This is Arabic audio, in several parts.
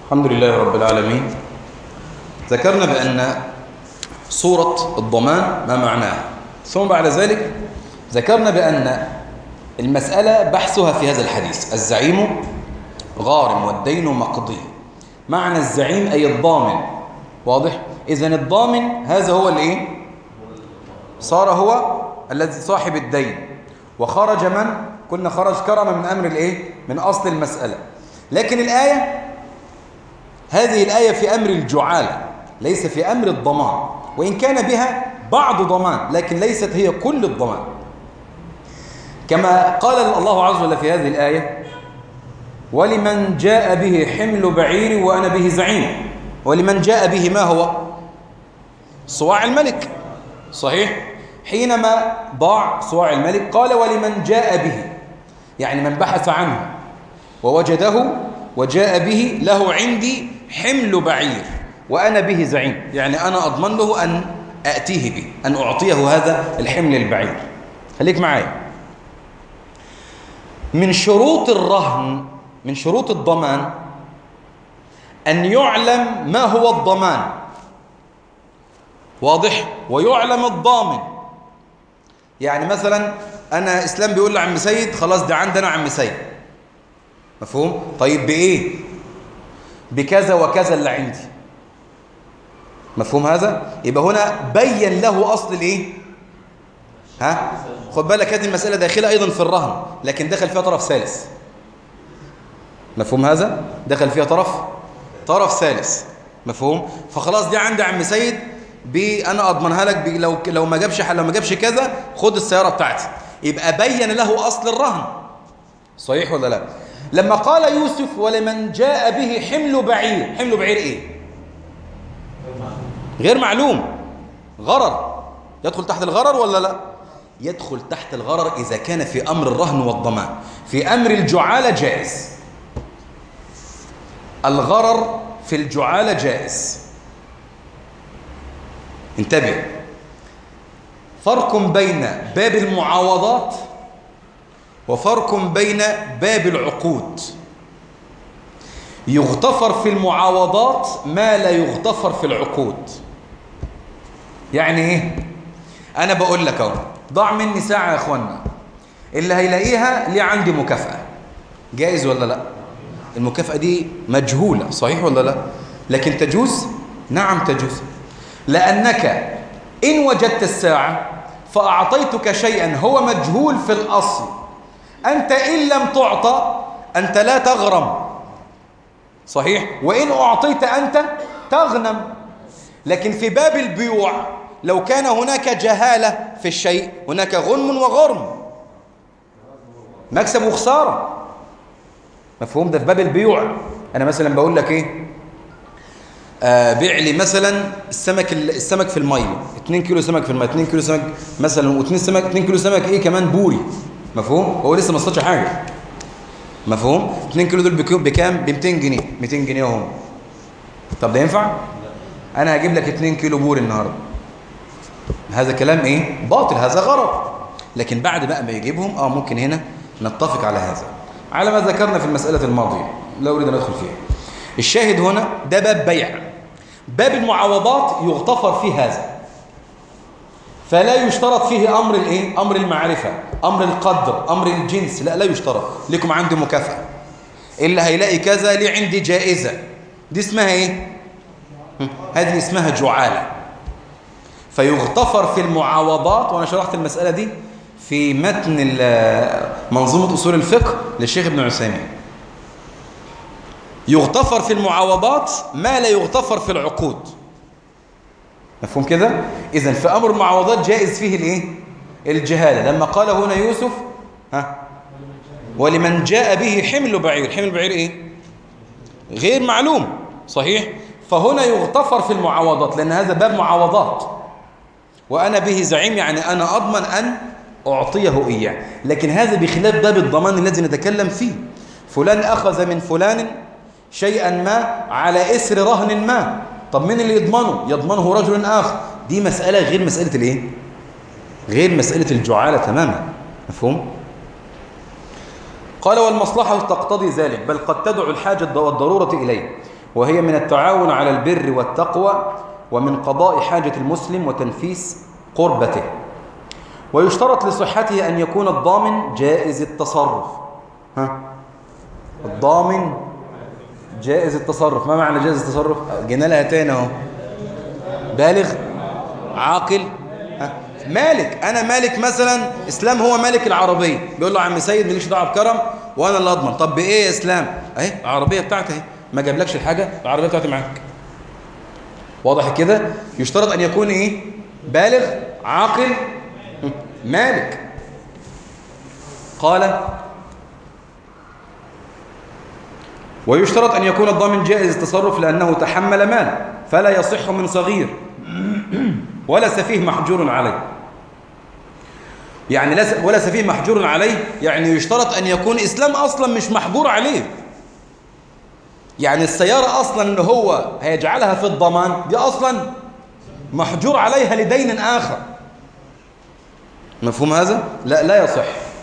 الحمد لله رب العالمين. ذكرنا بأن صورة الضمان ما معناها، ثم بعد ذلك ذكرنا بأن المسألة بحثها في هذا الحديث: الزعيم غارم والدين مقضي. معنى الزعيم أي الضامن، واضح؟ إذن الضامن هذا هو الإيه؟ صار هو الذي صاحب الدين، وخرج من؟ كنا خرج كرم من أمر الإيه؟ من أصل المسألة. لكن الآية، هذه الآية في أمر الجعالة، ليس في أمر الضمان، وإن كان بها بعض ضمان لكن ليست هي كل الضمان. كما قال الله عز وجل في هذه الآية: ولمن جاء به حمل بعير وأنا به زعيم. ولمن جاء به ما هو؟ صواع الملك، صحيح؟ حينما ضاع صواع الملك قال: ولمن جاء به، يعني من بحث عنه ووجده وجاء به، له عندي حمل بعير وأنا به زعيم، يعني أنا أضمن له أن أأتيه به، أن أعطيه هذا الحمل البعير. خليك معايا. من شروط الرهن، من شروط الضمان، أن يعلم ما هو الضمان، واضح؟ ويعلم الضامن. يعني مثلا أنا إسلام بيقول لعم سيد: خلاص ده عندنا عم سيد، مفهوم؟ طيب بإيه؟ بكذا وكذا اللي عندي، مفهوم هذا؟ يبقى هنا بين له أصل الإيه؟ ها؟ خد بالك، هذه المسألة داخلة أيضا في الرهن، لكن دخل فيها طرف ثالث، مفهوم هذا؟ دخل فيها طرف ثالث، مفهوم؟ فخلاص دي عند عم سيد، أنا أضمنها لك، لو ما جابش كذا خد السيارة بتاعتي. يبقى بين له أصل الرهن، صحيح ولا لا؟ لما قال يوسف: ولمن جاء به حمل بعير، حمل بعير إيه؟ غير معلوم، غرر. يدخل تحت الغرر ولا لا؟ يدخل تحت الغرر إذا كان في أمر الرهن والضمان. في أمر الجعالة جائز، الغرر في الجعالة جائز. انتبه، فرق بين باب المعاوضات وفرق بين باب العقود. يغتفر في المعاوضات ما لا يغتفر في العقود. يعني ايه؟ انا بقول لك اهو: ضاع مني ساعة يا اخوانا، اللي هيلاقيها ليه عندي مكافأة. جائز ولا لا؟ المكافأة دي مجهولة، صحيح ولا لا؟ لكن تجوز؟ نعم تجوز، لأنك إن وجدت الساعة فأعطيتك شيئا هو مجهول في الأصل، أنت إن لم تعطى أنت لا تغرم، صحيح؟ وإن أعطيت أنت تغنم. لكن في باب البيوع لو كان هناك جهالة في الشيء هناك غنم وغرم، مكسب وخسارة، مفهوم؟ ده في باب البيوع. أنا مثلا بقول لك إيه؟ بيع لي مثلا السمك في المية، 2 كيلو سمك في المية، 2 كيلو سمك مثلا، و2 كيلو سمك إيه كمان بوري، مفهوم؟ هو لسه ما اصطادش حاجة، مفهوم؟ 2 كيلو دول بكام؟ ب 200 جنيه، 200 جنيه اهو. طب ده ينفع؟ انا هجيب لك 2 كيلو بوري النهارده. هذا كلام ايه؟ باطل، هذا غرض. لكن بعد بقى ما يجيبهم ممكن هنا نتفق على هذا، على ما ذكرنا في المسألة الماضية، لا اريد ان ادخل فيها. الشاهد هنا ده باب بيع. باب المعاوضات يغتفر فيه هذا، فلا يشترط فيه امر الايه؟ امر المعرفة، امر القدر، امر الجنس، لا يشترط. لكم عندي مكافأة، اللي هيلاقي كذا ليه عندي جائزة. دي اسمها ايه؟ هذه اسمها جعالة. فيغتفر في المعاوضات، وانا شرحت المسألة دي في متن منظومة اصول الفقه للشيخ ابن عثيمين. يغتفر في المعاوضات ما لا يغتفر في العقود، مفهوم كده؟ اذا في امر المعاوضات جائز فيه الايه؟ الجهالة. لما قال هنا يوسف: ولمن جاء به حمل بعير، حمل بعير ايه؟ غير معلوم، صحيح؟ فهنا يغتفر في المعاوضات، لان هذا باب معاوضات، وانا به زعيم، يعني انا اضمن ان اعطيه اياه. لكن هذا بخلاف باب الضمان الذي نتكلم فيه. فلان اخذ من فلان شيئا ما على اثر رهن ما، طب مين اللي يضمنه؟ يضمنه رجل اخر. دي مسألة غير مسألة الايه؟ غير مسألة الجعالة تماما، مفهوم؟ قال: والمصلحة تقتضي ذلك، بل قد تدعو الحاجة والضرورة إليه. وهي من التعاون على البر والتقوى ومن قضاء حاجة المسلم وتنفيس قربته. ويشترط لصحته أن يكون الضامن جائز التصرف. الضامن جائز التصرف. ما معنى جائز التصرف؟ جينا لها تاني اهو. بالغ، عاقل، مالك. انا مالك مثلا، اسلام هو مالك العربيه، بيقول له عم سيد ماليش دعوه بكرم وانا اللي اضمن. طب بايه يا اسلام؟ اهي العربيه بتاعتي اهي، ما جابلكش الحاجه، العربيه بتاعتي معاك. واضح كده؟ يشترط ان يكون ايه؟ بالغ، عاقل، مالك. قال ويشترط أن يكون الضامن جائز التصرف لأنه تحمل مال فلا يصح من صغير ولا سفيه محجور عليه. يعني ولا سفيه محجور عليه، يعني يشترط أن يكون إسلام أصلا مش محجور عليه. يعني السيارة أصلا اللي هو هيجعلها في الضمان دي أصلا محجور عليها لدين آخر. مفهوم هذا؟ لا يصح.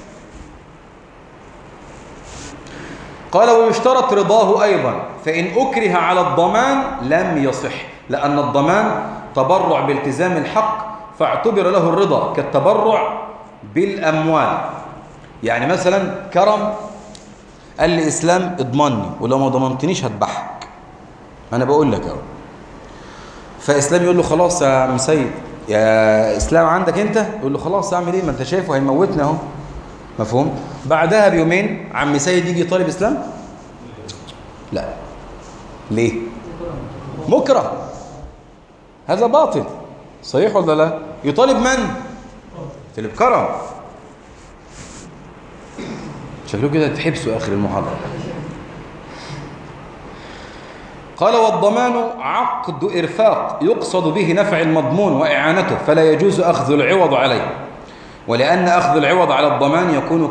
قال ويشترط رضاه أيضا، فإن أكره على الضمان لم يصح، لأن الضمان تبرع بالتزام الحق فاعتبر له الرضا كالتبرع بالأموال. يعني مثلا كرم قال لي إسلام اضمني ولو ما ضمنتنيش هتضحك، أنا بقول لك أهو. فإسلام يقول له خلاص يا عم سيد، يا إسلام عندك أنت؟ يقول له خلاص أعمل إيه، ما أنت شايفه هيموتنا أهو. مفهوم؟ بعدها بيومين عم سيد يجي يطالب إسلام؟ لا. ليه؟ مكره، هذا باطل. صحيح ولا لا؟ يطالب من؟ يطالب كرم. شكله كده تحبسوا آخر المحاضرة. قال والضمان عقد إرفاق يقصد به نفع المضمون وإعانته، فلا يجوز أخذ العوض عليه، ولأن أخذ العوض على الضمان يكون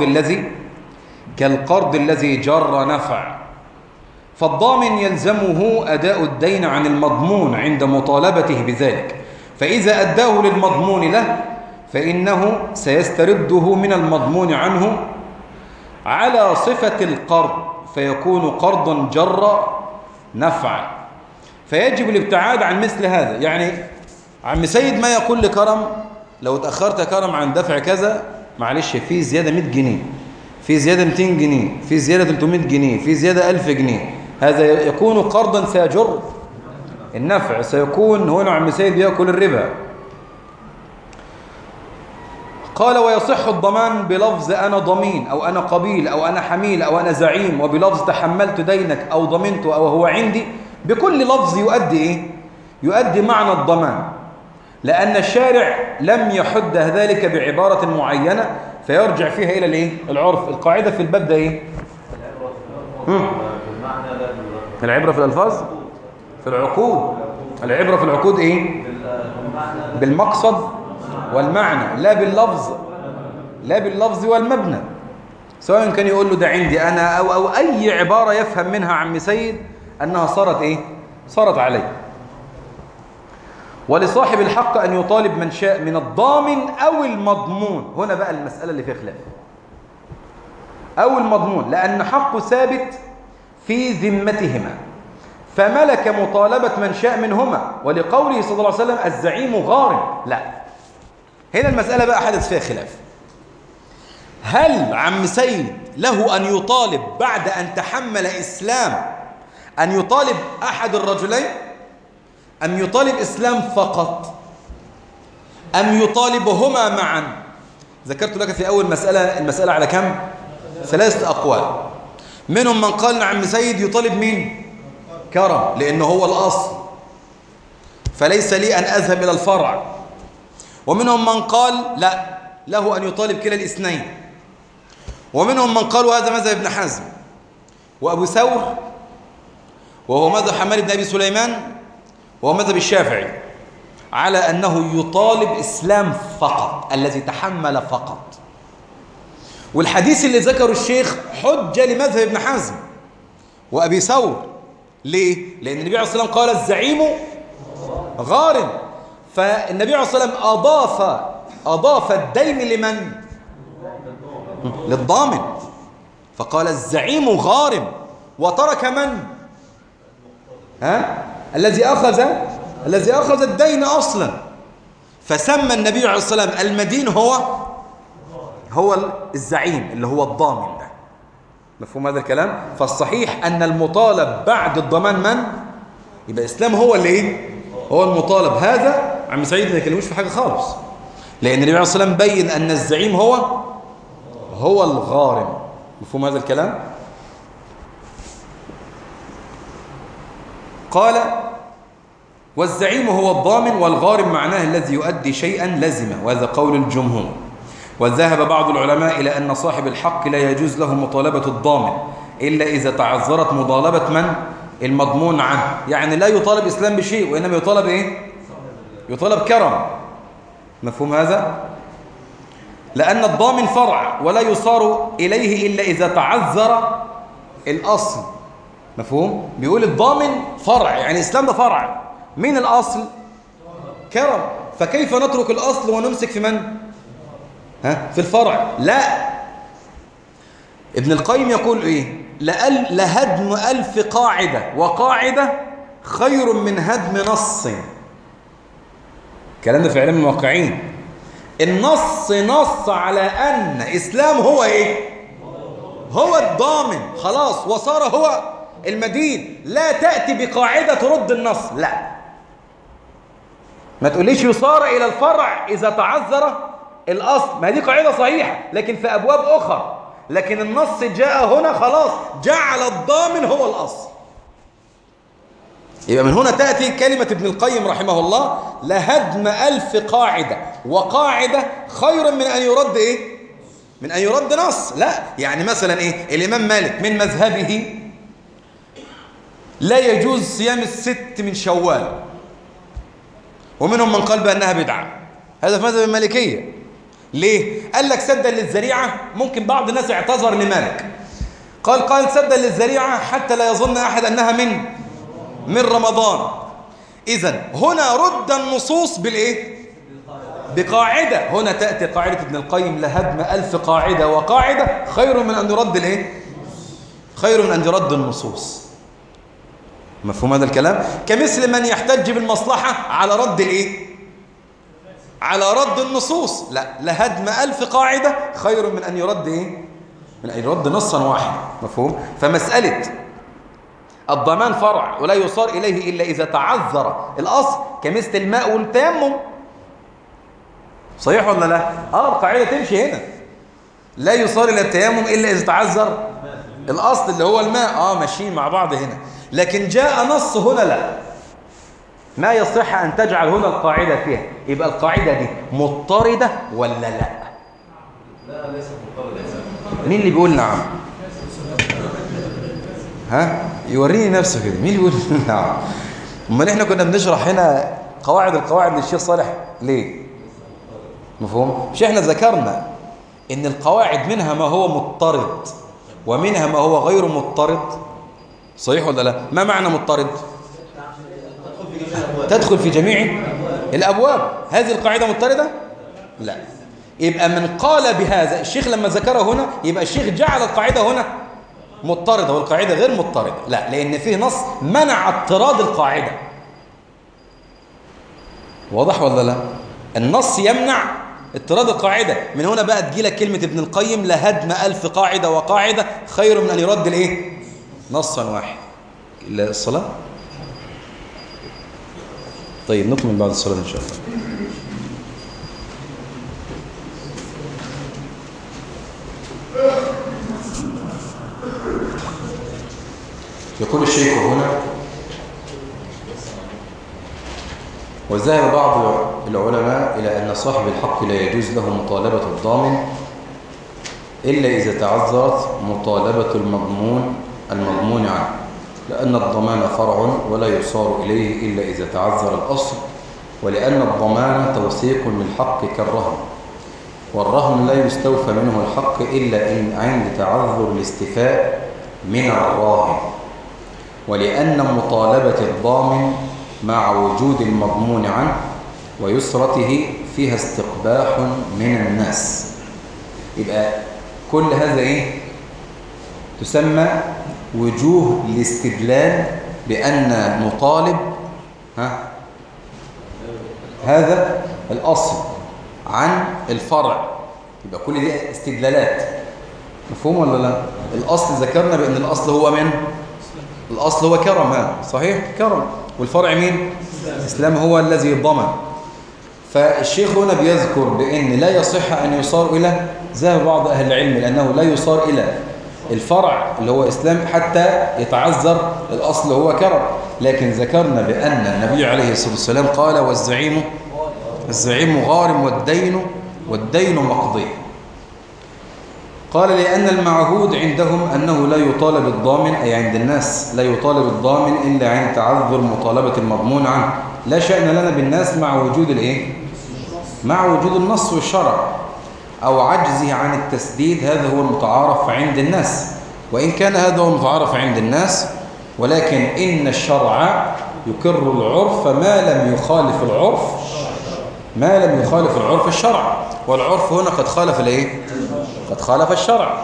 كالقرض الذي جر نفع، فالضامن يلزمه أداء الدين عن المضمون عند مطالبته بذلك، فإذا أداه للمضمون له فإنه سيسترده من المضمون عنه على صفة القرض، فيكون قرضا جر نفع، فيجب الابتعاد عن مثل هذا. يعني عم سيد ما يقول لكرم لو اتأخرت يا كرم عن دفع كذا، معلش في زيادة 100 جنيه، في زيادة 200 جنيه، في زيادة 300 جنيه، في زيادة 1000 جنيه، هذا يكون قرضا سيجر النفع، سيكون هنا عم سيد يأكل الربا. قال ويصح الضمان بلفظ أنا ضمين أو أنا قبيل أو أنا حميل أو أنا زعيم، وبلفظ تحملت دينك أو ضمنته أو هو عندي، بكل لفظ يؤدي إيه؟ يؤدي معنى الضمان، لأن الشارع لم يحد ذلك بعبارة معينة فيرجع فيها إلى الإيه؟ العرف. القاعدة في الباب ده إيه؟ العبرة في الألفاظ، في العقود. العبرة في العقود إيه؟ بالمقصد والمعنى، لا باللفظ والمبنى. سواء كان يقول له ده عندي أنا أو أي عبارة يفهم منها عم سيد أنها صارت إيه؟ صارت عليه. ولصاحب الحق أن يطالب من شاء من الضامن أو المضمون. هنا بقى المسألة اللي فيها خلاف، أو المضمون، لأن حقه ثابت في ذمتهما، فملك مطالبة من شاء منهما، ولقوله صلى الله عليه وسلم الزعيم غارم. لا، هنا المسألة بقى حدث فيها خلاف. هل عم سيد له أن يطالب بعد أن تحمل إسلام أن يطالب أحد الرجلين، أم يطالب إسلام فقط، أم يطالبهما معا؟ ذكرت لك في أول المسألة على كم؟ 3 أقوال. منهم من قال عم سيد يطالب مين؟ كرم، لأنه هو الأصل فليس لي أن أذهب إلى الفرع. ومنهم من قال لا، له أن يطالب كلا الاثنين. ومنهم من قال وهذا مذهب ابن حزم وأبو ثور، وهو مذهب حماد بن أبي سليمان، وهو مذهب الشافعي، على أنه يطالب إسلام فقط، الذي تحمل فقط. والحديث اللي ذكره الشيخ حجة لمذهب ابن حزم وأبي ثور. ليه؟ لأن النبي عليه الصلاة والسلام قال الزعيم غارم، فالنبي عليه الصلاة والسلام أضاف الدين لمن؟ للضامن، فقال الزعيم غارم، وترك من؟ ها؟ الذي أخذ الدين أصلا. فسمى النبي عليه الصلاة والسلام المدين هو الزعيم اللي هو الضامن ده. مفهوم هذا الكلام؟ فالصحيح أن المطالب بعد الضمان من؟ يبقى الإسلام هو اللي إيه؟ هو المطالب. هذا عم سعيد ما يكلموش في حاجة خالص، لأن النبي عليه الصلاة والسلام بين أن الزعيم هو الغارم. مفهوم هذا الكلام؟ قال والزعيم هو الضامن، والغارم معناه الذي يؤدي شيئا لزمه، وهذا قول الجمهور. وذهب بعض العلماء إلى أن صاحب الحق لا يجوز له مطالبة الضامن إلا إذا تعذرت مطالبة من؟ المضمون عنه. يعني لا يطالب إسلام بشيء، وإنما يطالب إيه؟ يطالب كرم. مفهوم هذا؟ لأن الضامن فرع ولا يصار إليه إلا إذا تعذر الأصل. مفهوم؟ بيقول الضامن فرع، يعني الإسلام ده فرع. مين الأصل؟ كرم. فكيف نترك الأصل ونمسك في من؟ في الفرع؟ لا. ابن القيم يقول إيه؟ لهدم 1000 قاعدة وقاعدة خير من هدم نص. الكلام ده في علم الواقعين. النص نص على أن إسلام هو إيه؟ هو الضامن خلاص، وصار هو المدين. لا تأتي بقاعدة ترد النص، لا. ما تقوليش يصار إلى الفرع إذا تعذر الأصل، ما دي قاعدة صحيحة لكن في أبواب أخرى. لكن النص جاء هنا خلاص جعل الضامن هو الأصل. يبقى من هنا تأتي كلمة ابن القيم رحمه الله: لهدم 1000 قاعدة وقاعدة خير من أن يرد إيه؟ من أن يرد نص. لا، يعني مثلا إيه؟ الإمام مالك من مذهبه لا يجوز صيام الست من شوال، ومنهم من قال بأنها بدعة. هذا في مذهب المالكية. ليه؟ قال لك سدا للذريعة. ممكن بعض الناس اعتذر لمالك، قال سدا للذريعة حتى لا يظن أحد أنها من رمضان. إذن هنا رد النصوص بالإيه؟ بقاعدة. هنا تأتي قاعدة ابن القيم: لهدم 1000 قاعدة وقاعدة خير من أن يرد الإيه؟ خير من أن يرد النصوص. مفهوم هذا الكلام؟ كمثل من يحتج بالمصلحة على رد الإيه؟ على رد النصوص. لا، لهدم 1000 قاعدة خير من أن يرد إيه؟ من أن يرد نصا واحد. مفهوم؟ فمسألة الضمان فرع ولا يصار إليه إلا إذا تعذر الأصل، كمثل الماء والتيمم. صحيح ولا لا؟ القاعدة تمشي هنا: لا يصار إلى التيمم إلا إذا تعذر الأصل اللي هو الماء. ماشيين مع بعض هنا. لكن جاء نص هنا لا، ما يصح أن تجعل هنا القاعدة فيها. يبقى القاعدة دي مضطردة ولا لا؟ لا، ليست مضطردة. مين اللي بيقول نعم؟ يوريني نفسه كده. مين اللي بيقول نعم؟ امال احنا كنا بنشرح هنا القواعد للشيخ صالح ليه؟ مفهوم؟ مش احنا ذكرنا ان القواعد منها ما هو مضطرد ومنها ما هو غير مضطرد؟ صحيح ولا لا؟ ما معنى مضطرد؟ تدخل في جميع الأبواب. هذه القاعدة مضطردة؟ لا. يبقى من قال بهذا الشيخ لما ذكره هنا، يبقى الشيخ جعل القاعدة هنا مضطردة والقاعدة غير مضطردة. لا، لأن فيه نص منع اضطراد القاعدة. واضح ولا لا؟ النص يمنع اضطراد القاعدة. من هنا بقى تجيلك كلمة ابن القيم: لهدم 1000 قاعدة وقاعدة خير من أن يرد الإيه؟ نصا واحد. إلا الصلاة. طيب نكمل بعد الصلاة إن شاء الله. يقول الشيخ هنا: وذهب بعض العلماء إلى أن صاحب الحق لا يجوز له مطالبة الضامن إلا إذا تعذرت مطالبة المضمون عنه، لأن الضمان فرع ولا يصار إليه إلا إذا تعذر الأصل، ولأن الضمان توثيق للحق كالرهن، والرهن لا يستوفى منه الحق إلا إن عند تعذر الاستيفاء من الراهن، ولأن مطالبة الضامن مع وجود المضمون عنه ويسرته فيها استقباح من الناس. يبقى كل هذا إيه؟ تسمى وجوه الاستدلال بأن نطالب هذا الأصل عن الفرع، يبقى كل دي استدلالات. مفهوم ولا لا؟ الأصل ذكرنا بأن الأصل هو من؟ الأصل هو كرم، صحيح؟ كرم. والفرع مين؟ الإسلام هو الذي ضمن. فالشيخ هنا بيذكر بأن لا يصح أن يصار إلى، ذهب بعض أهل العلم لأنه لا يصار إلى الفرع اللي هو إسلام حتى يتعذر الأصل هو كرم. لكن ذكرنا بأن النبي عليه الصلاة والسلام قال الزعيم غارم والدين مقضي. قال لأن المعهود عندهم أنه لا يطالب الضامن، أي عند الناس لا يطالب الضامن إلا عند تعذر مطالبة المضمون عنه. لا شأن لنا بالناس مع وجود الإيه؟ مع وجود النص والشرع أو عجزه عن التسديد، هذا هو المتعارف عند الناس. وإن كان هذا هو المتعارف عند الناس، ولكن إن الشرع يكر العرف ما لم يخالف العرف الشرع، والعرف هنا قد خالف الإيه؟ قد خالف الشرع.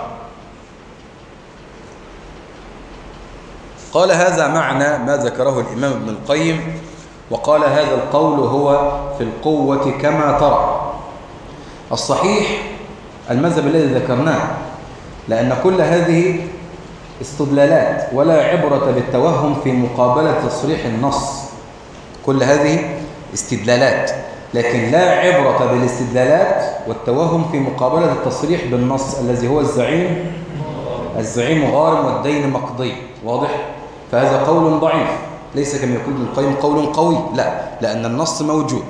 قال هذا معنى ما ذكره الإمام ابن القيم، وقال هذا القول هو في القوة كما ترى. الصحيح المذهب الذي ذكرناه، لأن كل هذه استدلالات ولا عبرة بالتوهم في مقابلة تصريح النص. كل هذه استدلالات، لكن لا عبرة بالاستدلالات والتوهم في مقابلة التصريح بالنص الذي هو الزعيم غارم والدين مقضي. واضح؟ فهذا قول ضعيف، ليس كما يقول ابن القيم قول قوي، لا، لأن النص موجود.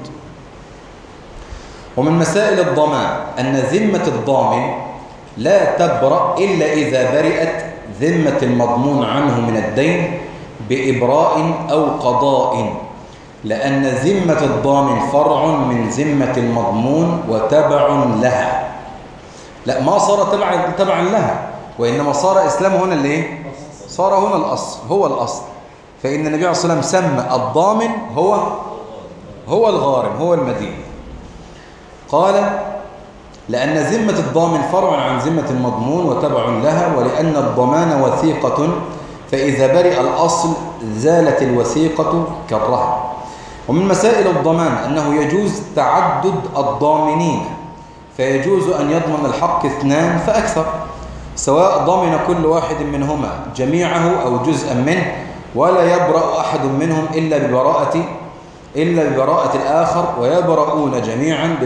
ومن مسائل الضمان أن ذمة الضامن لا تبرأ إلا إذا برئت ذمة المضمون عنه من الدين بإبراء أو قضاء، لأن ذمة الضامن فرع من ذمة المضمون وتبع لها. لا، ما صار تبعا لها، وإنما صار إسلام هنا اللي صار هنا الأصل، هو الأصل. فإن النبي عليه الصلاة والسلام سمى الضامن هو الغارم، هو المدين. قال لأن ذمة الضامن فرع عن ذمة المضمون وتبع لها، ولأن الضمان وثيقة، فإذا برئ الأصل زالت الوثيقة كالرهن. ومن مسائل الضمان أنه يجوز تعدد الضامنين، فيجوز أن يضمن الحق 2 فأكثر، سواء ضمن كل واحد منهما جميعه أو جزءا منه، ولا يبرأ أحد منهم إلا ببراءة الآخر، ويبرؤون جميعا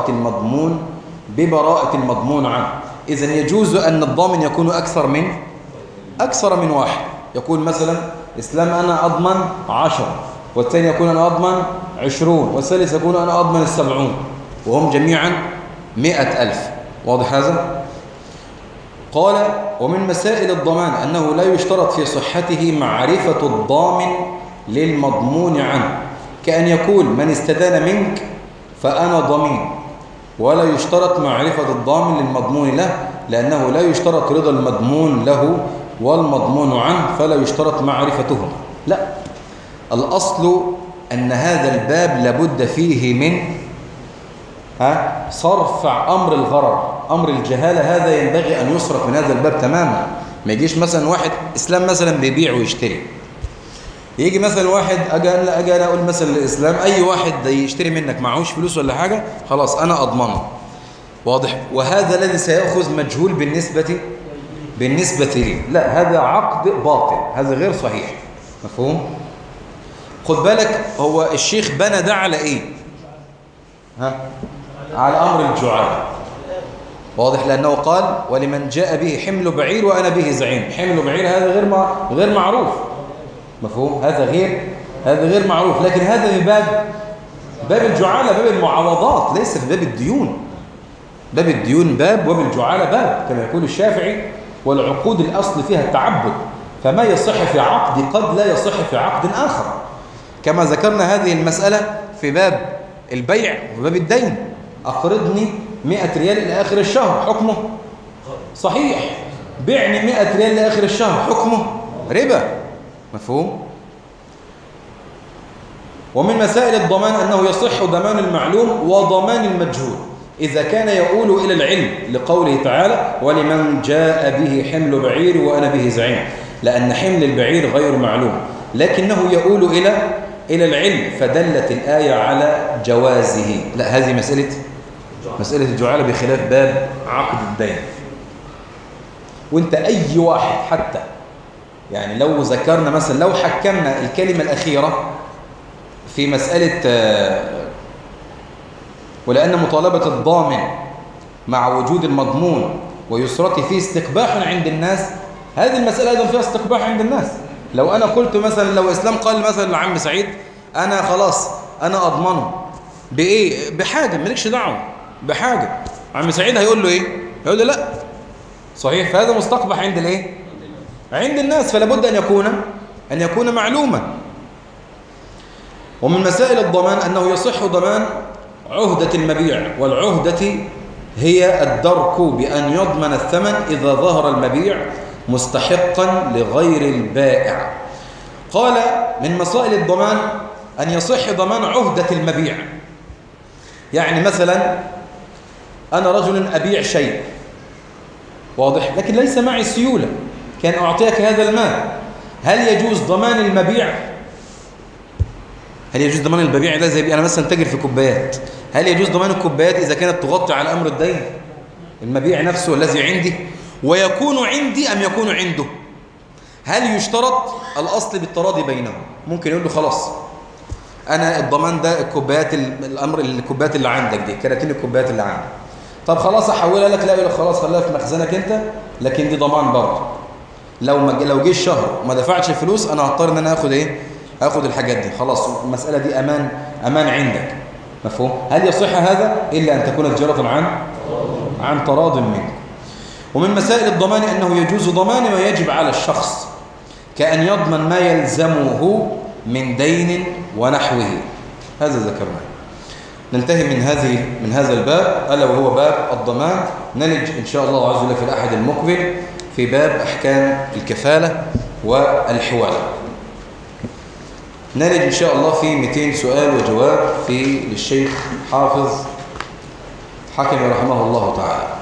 ببراءة المضمون عنه. إذن يجوز أن الضامن يكون أكثر من واحد. يقول مثلا إسلام أنا أضمن 10، والثاني يكون أنا أضمن 20، والثالث يكون أنا أضمن 70، وهم جميعا 100,000. واضح هذا؟ قال ومن مسائل الضمان أنه لا يشترط في صحته معرفة الضامن للمضمون عنه، كأن يقول من استدان منك فأنا ضمين، ولا يشترط معرفة الضامن للمضمون له، لأنه لا يشترط رضا المضمون له والمضمون عنه، فلا يشترط معرفتهم. لا، الأصل أن هذا الباب لابد فيه من صرف أمر الغرر، أمر الجهالة، هذا ينبغي أن يصرف من هذا الباب تماما. ما يجيش مثلا واحد إسلام مثلا بيبيع ويشتري، يجي مثلا واحد أجي أنا أقول مثلا للإسلام أي واحد يشتري منك معهوش فلوس ولا حاجة خلاص أنا أضمنه. واضح؟ وهذا الذي سيأخذ مجهول بالنسبة لي. لا، هذا عقد باطل، هذا غير صحيح. مفهوم؟ خد بالك، هو الشيخ بنى ده على إيه؟ على أمر الجعالة. واضح؟ لأنه قال ولمن جاء به حمل بعير وأنا به زعيم. حمل بعير هذا غير معروف. مفهوم؟ هذا غير معروف، لكن هذا في باب الجعالة، باب المعاوضات، ليس في باب الديون. باب الديون باب، وباب الجعالة باب، كما يقول الشافعي، والعقود الأصل فيها التعبد، فما يصح في عقد قد لا يصح في عقد آخر، كما ذكرنا هذه المسألة في باب البيع وباب الدين. أقرضني 100 ريال إلى آخر الشهر، حكمه صحيح. بيعني 100 ريال لآخر الشهر، حكمه ربا. مفهوم؟ ومن مسائل الضمان أنه يصح ضمان المعلوم وضمان المجهول إذا كان يؤول إلى العلم، لقوله تعالى ولمن جاء به حمل بعير وأنا به زعيم، لأن حمل البعير غير معلوم، لكنه يؤول إلى العلم، فدلت الآية على جوازه. لا، هذه مسألة الجعالة بخلاف باب عقد الدين. وانت أي واحد حتى يعني لو ذكرنا مثلا، لو حكمنا الكلمة الأخيرة في مسألة ولأن مطالبة الضامن مع وجود المضمون ويسرته فيه استقباح عند الناس، هذه المسألة أيضا فيها استقباح عند الناس. لو أنا قلت مثلا، لو إسلام قال مثلا لعم سعيد أنا خلاص أنا أضمنه بإيه؟ بحاجة، مالكش دعوة بحاجة، عم سعيد هيقول له إيه؟ هيقول له لا، صحيح. فهذا مستقبح عند الإيه؟ عند الناس، فلا بد أن يكون معلوما. ومن مسائل الضمان أنه يصح ضمان عهدة المبيع، والعهدة هي الدرك بأن يضمن الثمن إذا ظهر المبيع مستحقا لغير البائع. قال من مسائل الضمان أن يصح ضمان عهدة المبيع. يعني مثلا أنا رجل أبيع شيء واضح، لكن ليس معي سيولة، كان أعطيك هذا المال، هل يجوز ضمان المبيع؟ هل يجوز ضمان المبيع ده؟ زي أنا مثلا تاجر في كوبايات، هل يجوز ضمان الكوبايات إذا كانت تغطي على أمر الدين؟ المبيع نفسه الذي عندي ويكون عندي أم يكون عنده؟ هل يشترط؟ الأصل بالتراضي بينهم. ممكن يقول له خلاص أنا الضمان ده الكوبايات، الأمر الكوبايات اللي عندك دي، كراتين الكوبايات اللي عندك، طب خلاص أحولها لك. لا، يقول لك خلاص خليها في مخزنك أنت، لكن دي ضمان برضه. لو جه الشهر وما دفعتش الفلوس أنا هضطر إن أنا آخد الحاجات دي. خلاص المسألة دي أمان عندك. مفهوم؟ هل يصح هذا إلا أن تكون تجارة عن تراض منك. ومن مسائل الضمان أنه يجوز ضمان ما يجب على الشخص، كأن يضمن ما يلزمه من دين ونحوه. هذا ذكرناه. ننتهي من هذا الباب ألا وهو باب الضمان. نلج إن شاء الله عز وجل في الأحد المقبل في باب أحكام الكفالة والحوالة. نلج إن شاء الله في 200 سؤال وجواب للشيخ حافظ حكم رحمه الله تعالى.